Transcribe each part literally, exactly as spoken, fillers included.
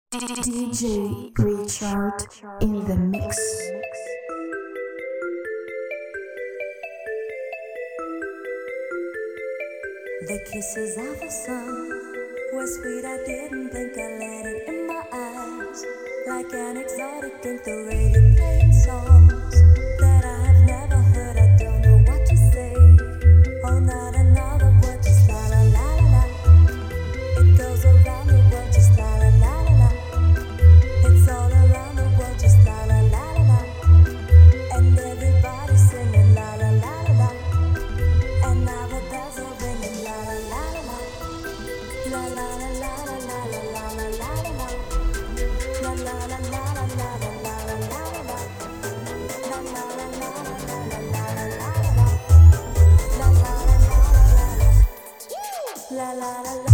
D J Richard in the mix. The kisses of the sun were sweet, I didn't think I let it in my eyes. Like an exotic drink, the radio playing songs that I have never heard, I don't know what to say. Oh, not another word, just la la la la la. It goes around the world, just la la la la la. It's all around the world, just la la la la la. And everybody's singing la la la la la. And now the bells are ringing la la la la la. La la la la la la la la la la la. La la la la la la la la la la la. La la la la la la la la la la. La la la la la la. La la la la.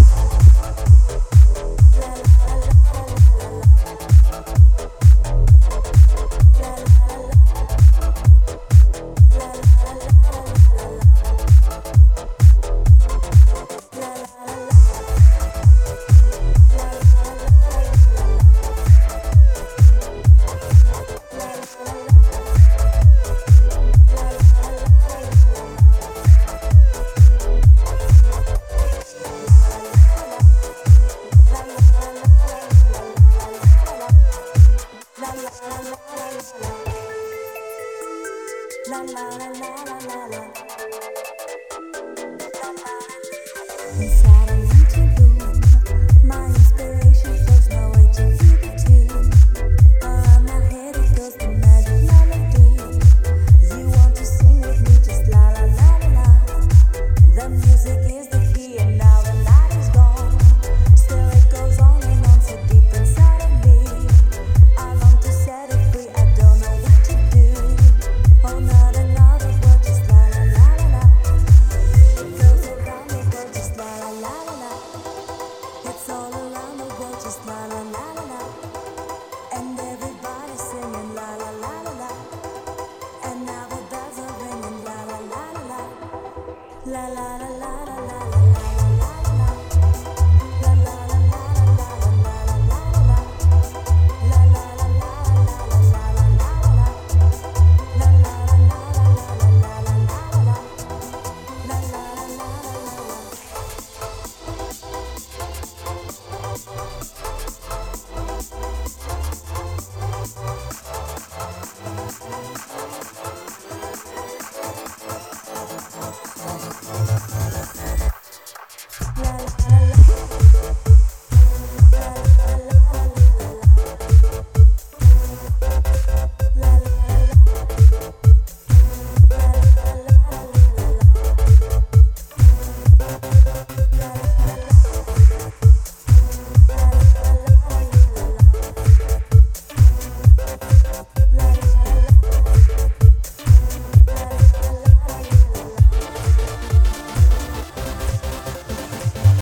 Inside an empty room, my inspiration flows my way to feel the tune. Around my head it goes the magic melody. You want to sing with me, just la la la la la. The music is the key and now the night is gone. Still it goes on and on so deep inside of me. I long to set it free, I don't know what to do. Oh, not another word, just la la la la la. It goes around the world, just la la la la la. It's all around the world, just la la la la la. And everybody's singing la la la la la. And now the bells are ringing la la la la la. La la la.